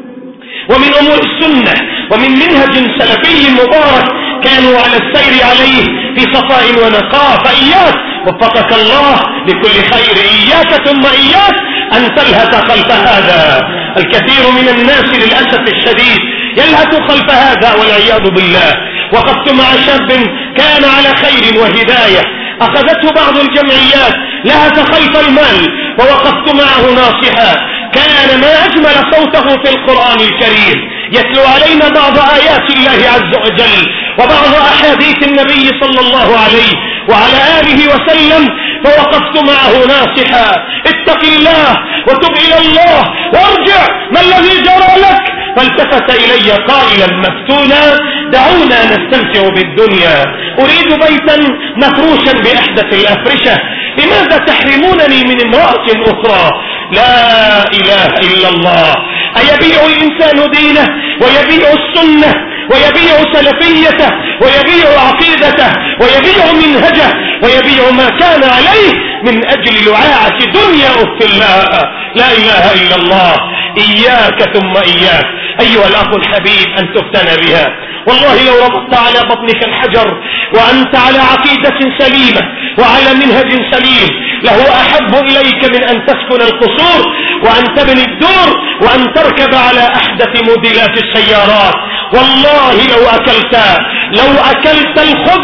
Speaker 1: ومن أمور السنة ومن منهج سلفي مبارك كانوا على السير عليه في صفاء ونقاء. فإياك وفقك الله لكل خير، إياك ثم إياك أن تلهث خلف هذا. الكثير من الناس للأسف الشديد يلهث خلف هذا والعياذ بالله. وقفت مع شاب كان على خير وهداية، أخذته بعض الجمعيات، لهث خلف المال، ووقفت معه ناصحا. كان ما أجمل صوته في القرآن الكريم، يتلو علينا بعض آيات الله عز وجل وبعض أحاديث النبي صلى الله عليه وعلى آله وسلم، فوقفت معه ناصحا: اتق الله وتب إلى الله وارجع، ما الذي جرى لك؟ فالتفت إلي قائلا مفتونا: دعونا نستمتع بالدنيا، أريد بيتا مفروشا بأحدث الأفرشة، لماذا تحرمونني من امرأة أخرى؟ لا إله إلا الله. أيبيع الإنسان دينه ويبيع السنة ويبيع سلفيته ويبيع عقيدته ويبيع منهجه ويبيع ما كان عليه من أجل لعاعة دنيا أفلاء؟ لا إله إلا الله. إياك ثم إياك أيها الأخ الحبيب أن تفتن بها. والله لو ربطت على بطنك الحجر وأنت على عقيدة سليمة وعلى منهج سليم لهو أحب إليك من أن تسكن القصور وأن تبني الدور وأن تركب على أحدث موديلات السيارات. والله لو أكلت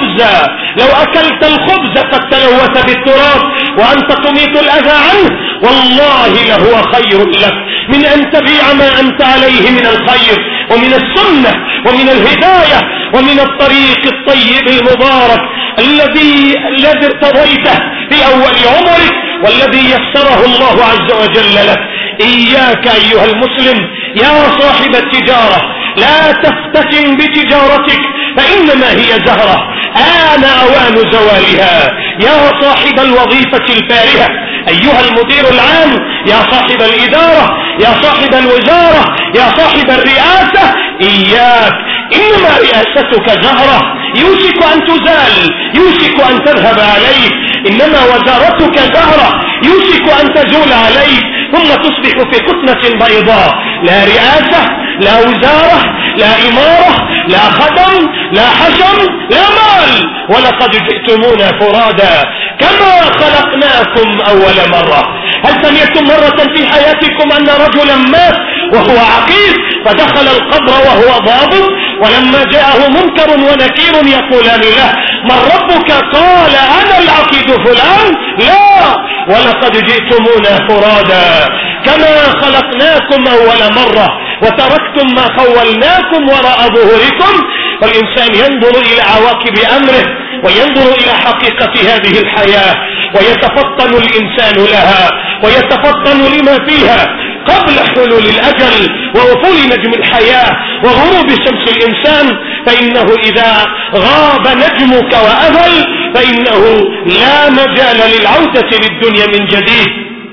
Speaker 1: الخبز قد تلوث بالتراب وأنت تميت الأذى عنه، والله لهو خير لك من أن تبيع ما أنت عليه من الخير ومن السنة ومن الهداية ومن الطريق الطيب المبارك الذي ارتضيته في أول عمرك والذي يسره الله عز وجل لك. إياك أيها المسلم يا صاحب التجارة، لا تفتتن بتجارتك فإنما هي زهرة آن أوان زوالها. يا صاحب الوظيفة الفارهة، أيها المدير العام، يا صاحب الإدارة، يا صاحب الوزارة، يا صاحب الرئاسة، إياك، إنما رئاستك زهرة يوشك أن تزال، يوشك أن تذهب عليك، إنما وزارتك زهرة يوشك أن تزول عليك ثم تصبح في كتلة بيضاء. لا رئاسة، لا وزارة، لا إمارة، لا خدم، لا حشم، لا مال. ولقد جئتمونا فرادا كما خلقناكم أول مرة. هل سمعتم مرة في حياتكم أن رجلا مات وهو عقيد فدخل القبر وهو ضابط ولما جاءه منكر ونكير يقولان له: من ربك؟ قال: أنا العقيد فلان. لا، ولقد جئتمونا فرادا كما خلقناكم أول مرة وتركتم ما خولناكم وراء ظهوركم. فالإنسان ينظر إلى عواقب أمره وينظر إلى حقيقة هذه الحياة ويتفطن الإنسان لها ويتفطن لما فيها قبل حلول الأجل ووصول نجم الحياة وغروب شمس الإنسان، فإنه إذا غاب نجمك وأذل فإنه لا مجال للعودة للدنيا من جديد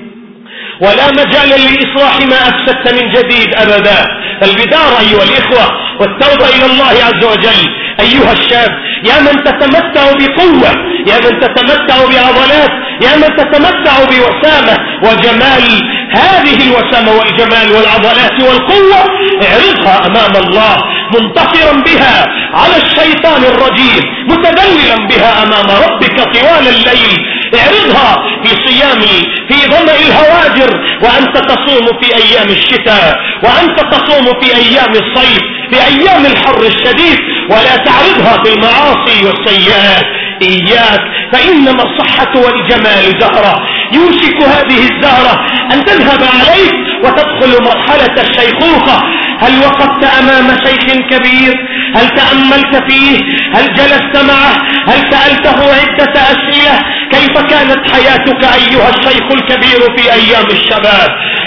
Speaker 1: ولا مجال لإصلاح ما أفسدت من جديد أبدا. فالبدار أيها الإخوة والتوبة إلى الله عز وجل. أيها الشاب يا من تتمتع بقوة، يا من تتمتع بعضلات، يا من تتمتع بوسامة وجمال، هذه الوسامة والجمال والعضلات والقوة اعرضها أمام الله منتصرا بها على الشيطان الرجيم، متذللا بها أمام ربك طوال الليل. اعرضها في صيام في ظمأ الهواجر وأنت تصوم في أيام الشتاء، وأنت تصوم في أيام الصيف، في أيام الحر الشديد، ولا تعرضها في المعاصي والسيئات. إياك، فإنما الصحة والجمال زهرة، يوشك هذه الزهرة أن تذهب عليك وتدخل مرحلة الشيخوخة. هل وقفت أمام شيخ كبير؟ هل تأملت فيه؟ هل جلست معه؟ هل سألته عدة أسئلة؟ كيف كانت حياتك أيها الشيخ الكبير في أيام الشباب؟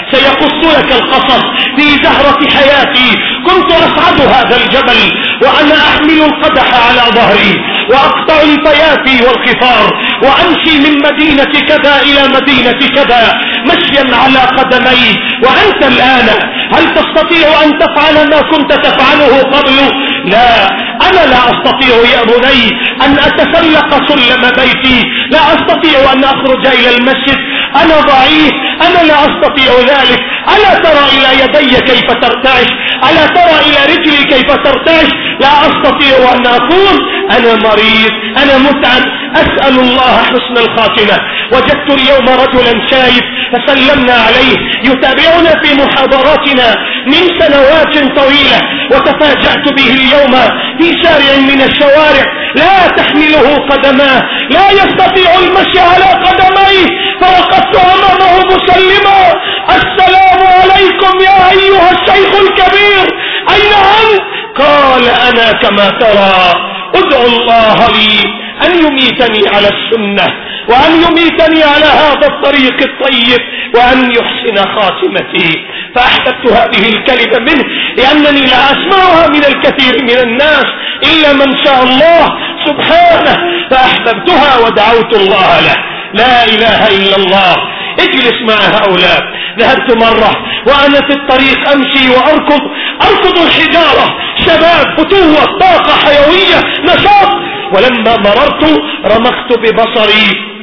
Speaker 1: سيقص لك القصص في زهرة حياتي. كنت أصعد هذا الجبل وأنا أحمل القدح على ظهري وأقطع الفيافي والخفار وأمشي من مدينة كذا إلى مدينة كذا مشيا على قدمي. وأنت الآن هل تستطيع أن تفعل ما كنت تفعله قبل؟ لا، أنا لا أستطيع يا بني أن أتسلق سلم بيتي، لا أستطيع أن أخرج إلى المسجد، أنا ضعيف، أنا لا أستطيع ذلك. ألا ترى إلى يدي كيف ترتعش؟ ألا ترى إلى رجلي كيف ترتعش؟ لا أستطيع أن أقول أنا مريض، أنا متعب. أسأل الله حسن الخاتمة. وجدت اليوم رجلا شايب فسلمنا عليه يتابعنا في محاضراتنا من سنوات طويلة، وتفاجأت به اليوم في شارع من الشوارع لا تحمله قدماه، لا يستطيع المشي على قدميه، فوقفت أمامه مسلما: السلام عليكم يا أيها الشيخ الكبير، أين أنت؟ قال: أنا كما ترى، ادعو الله لي أن يميتني على السنة، وأن يميتني على هذا الطريق الطيب، وأن يحسن خاتمتي. فأحببت هذه الكلمة منه لأنني لا أسمعها من الكثير من الناس إلا من شاء الله سبحانه، فأحببتها ودعوت الله له. لا إله إلا الله. اجلس مع هؤلاء. ذهبت مرة وأنا في الطريق أمشي وأركض الحجارة، شباب، فتوة، طاقة حيوية، نشاط. ولما مررت رمقت ببصري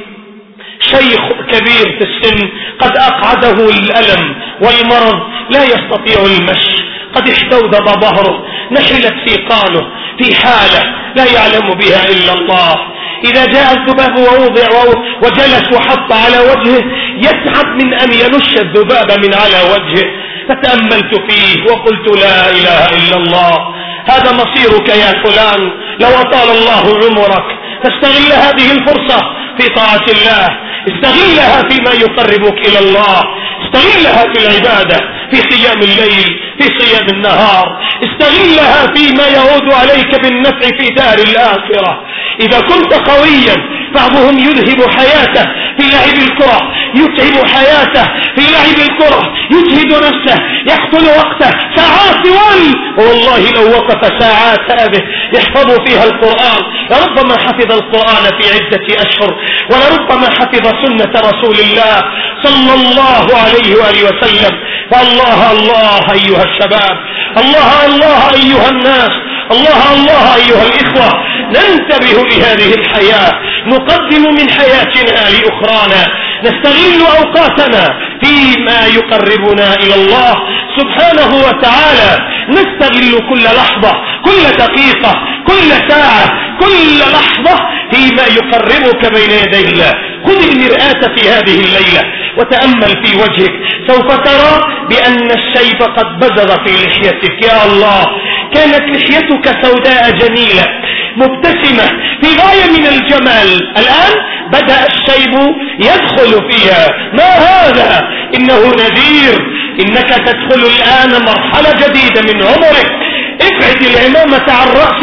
Speaker 1: شيخ كبير في السن قد أقعده الألم والمرض، لا يستطيع المشي، قد استودب ظهره، نحلت سيقانه في حالة لا يعلم بها إلا الله. إذا جاء الذباب ووضع وجلس وحط على وجهه يتعب من أن ينش الذباب من على وجهه. فتأملت فيه وقلت: لا إله إلا الله، هذا مصيرك يا فلان لو أطال الله عمرك. فاستغل هذه الفرصة في طاعة الله، استغلها فيما يقربك إلى الله، استغلها في العبادة، في قيام الليل، في صيام النهار، استغلها فيما يعود عليك بالنفع في دار الآخرة. إذا كنت قويا، بعضهم يذهب حياته في لعب الكرة، يتعب حياته في لعب الكرة، يجهد نفسه، يقتل وقته ساعات طوال، والله لو وقف ساعات هذه يحفظ فيها القرآن لربما حفظ القرآن في عدة أشهر، ولربما حفظ سنة رسول الله صلى الله عليه وآله وسلم. فالله الله أيها الشباب، الله الله أيها الناس، الله الله أيها الإخوة، ننتبه لهذه الحياة، نقدم من حياتنا لأخرانا، نستغل أوقاتنا فيما يقربنا إلى الله سبحانه وتعالى، نستغل كل لحظة، كل دقيقة، كل ساعة، كل لحظة فيما يقربك بين يدي الله. خذ المرآة في هذه الليلة وتأمل في وجهك، سوف ترى بأن السيف قد بزغ في لحيتك. يا الله، كانت لحيتك سوداء جميلة مبتسمة في غاية من الجمال، الآن بدأ الشيب يدخل فيها. ما هذا؟ إنه نذير، إنك تدخل الآن مرحلة جديدة من عمرك. ابعد العمامة عن رأسك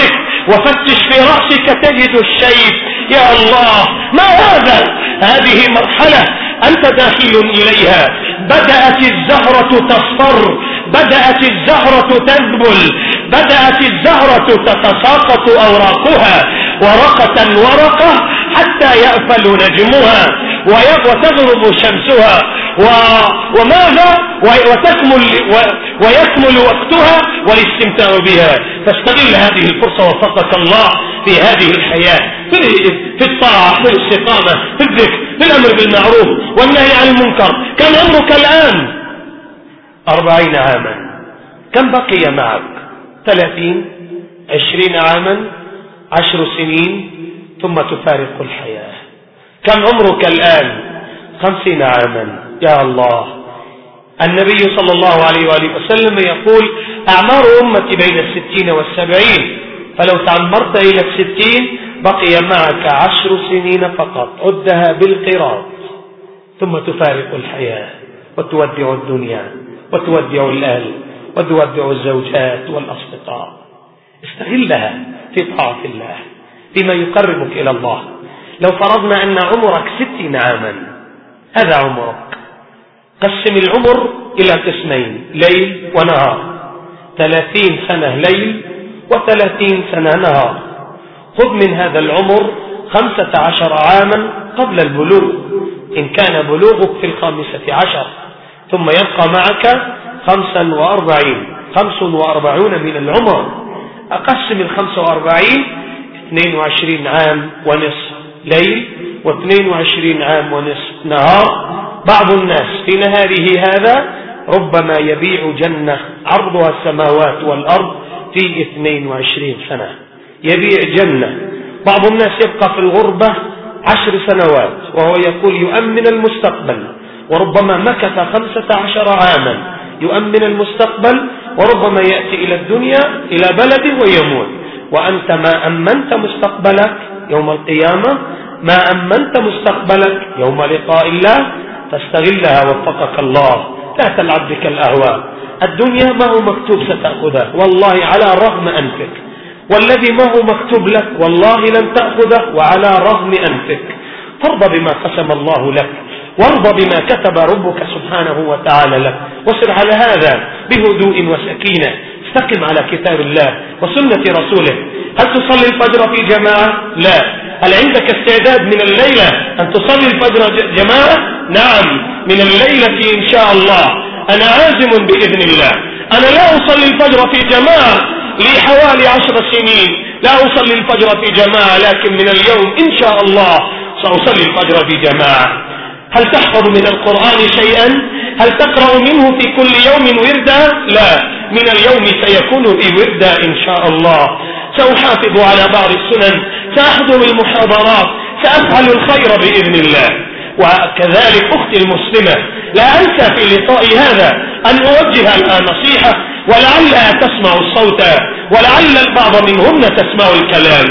Speaker 1: وفتش في رأسك تجد الشيب. يا الله، ما هذه مرحلة أنت داخل إليها. بدأت الزهرة تصفر، بدأت الزهرة تذبل، بدأت الزهرة تتساقط أوراقها ورقة ورقة حتى يأفل نجمها وتغرب شمسها وماذا ويكمل وقتها والاستمتاع بها. فاستغل هذه الفرصة وفقك الله في هذه الحياة، في الطاعة، في الاستقامة، في الذكر، في الأمر بالمعروف والنهي عن المنكر. كم عمرك الآن؟ 40 عاما. كم بقي معك؟ 30 20 عاما 10 سنين ثم تفارق الحياة. كم عمرك الآن؟ 50 عاما. يا الله، النبي صلى الله عليه وآله وسلم يقول أعمار أمتي بين 60 و70، فلو تعمرت إلى 60 بقي معك 10 سنين فقط، عدها بالقراط، ثم تفارق الحياة وتودع الدنيا وتودع الأهل وتودع الزوجات والأصدقاء. استغلها في طاعة الله، فيما يقربك إلى الله. لو فرضنا أن عمرك 60 عاما، هذا عمرك. قسم العمر إلى قسمين، ليل ونهار. 30 سنة ليل و30 سنة نهار. خذ من هذا العمر 15 عاما قبل البلوغ إن كان بلوغك في 15، ثم يبقى معك 45 من العمر. أقسم 45 22 عام ونصف ليل و22 عام ونصف نهار. بعض الناس في نهاره هذا ربما يبيع جنة عرضها السماوات والأرض في 22 سنة، يبيع جنة. بعض الناس يبقى في الغربة 10 سنوات وهو يقول يؤمن المستقبل، وربما مكث 15 عاما يؤمن المستقبل، وربما يأتي إلى الدنيا إلى بلده ويموت. وأنت ما أمنت مستقبلك يوم القيامة، ما أمنت مستقبلك يوم لقاء الله، فاستغلها وفقك الله. لا تلعب بك الأهواء. الدنيا ما هو مكتوب ستأخذه والله على رغم أنفك، والذي ما هو مكتوب لك والله لن تأخذه وعلى رغم أنفك. فارض بما قسم الله لك، وارض بما كتب ربك سبحانه وتعالى لك، وسر على هذا بهدوء وسكينة. استقم على كتاب الله وسنة رسوله. هل تصلي الفجر في جماعة؟ لا. هل عندك استعداد من الليلة أن تصلي الفجر جماعة؟ نعم، من الليلة إن شاء الله. أنا عازم بإذن الله. أنا لا أصلي الفجر في جماعة لي حوالي 10 سنين، لا أصلي الفجر في جماعة، لكن من اليوم إن شاء الله سأصلي الفجر في جماعة. هل تحفظ من القرآن شيئا؟ هل تقرأ منه في كل يوم وردا؟ لا، من اليوم سيكون في وردا إن شاء الله. سأحافظ على بعض السنن، سأحضر المحاضرات، سأفعل الخير بإذن الله. وكذلك أختي المسلمة، لا أنسى في لقاء هذا أن أوجه الآن نصيحة، ولعلها تسمع الصوت ولعل البعض منهن تسمع الكلام.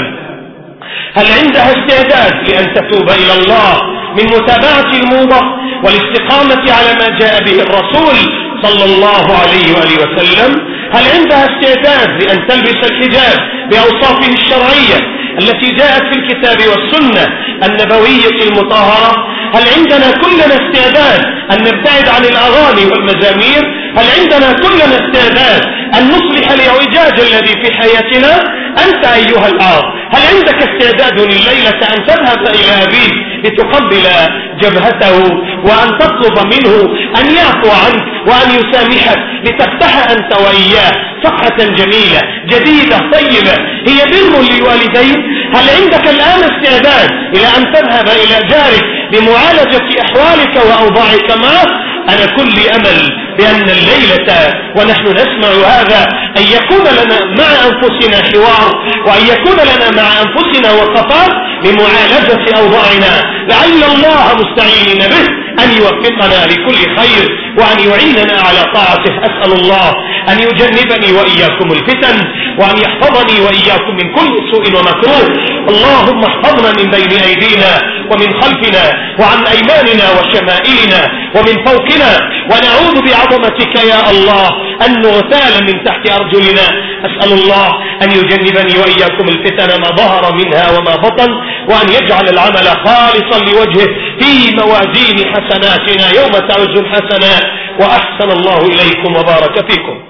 Speaker 1: هل عندها استعداد لأن تتوب إلى الله من متابعة الموضة والاستقامة على ما جاء به الرسول صلى الله عليه وآله وسلم؟ هل عندها استعداد لأن تلبس الحجاب بأوصافه الشرعية التي جاءت في الكتاب والسنة النبوية المطهرة؟ هل عندنا كلنا استعداد أن نبتعد عن الأغاني والمزامير؟ هل عندنا كلنا استعداد أن نصلح الاعوجاج الذي في حياتنا؟ أنت أيها الآب، هل عندك استعداد الليلة أن تذهب إلى أبيك لتقبل جبهته وأن تطلب منه أن يعفو عنك وأن يسامحك، لتفتح أنت وإياه صفحة جميلة جديدة طيبة هي بر للوالدين؟ هل عندك الآن استعداد إلى أن تذهب إلى جارك لمعالجة أحوالك وأوضاعك معه؟ أنا كل أمل بأن الليلة ونحن نسمع هذا أن يكون لنا مع أنفسنا حوار، وأن يكون لنا مع أنفسنا وقفات لمعالجة أوضاعنا، لعل الله مستعينين به أن يوفقنا لكل خير وأن يعيننا على طاعته. أسأل الله أن يجنبني وإياكم الفتن، وأن يحفظني وإياكم من كل سوء ومكروه. اللهم احفظنا من بين أيدينا ومن خلفنا وعن أيماننا وشمائلنا ومن فوقنا، ونعوذ بعظمتك بعظمتك يا الله أن نغتال من تحت أرجلنا. أسأل الله أن يجنبني وإياكم الفتن ما ظهر منها وما بطن، وأن يجعل العمل خالصا لوجهه في موازين حسناتنا يوم تعز الحسنات. وأحسن الله إليكم وبارك فيكم.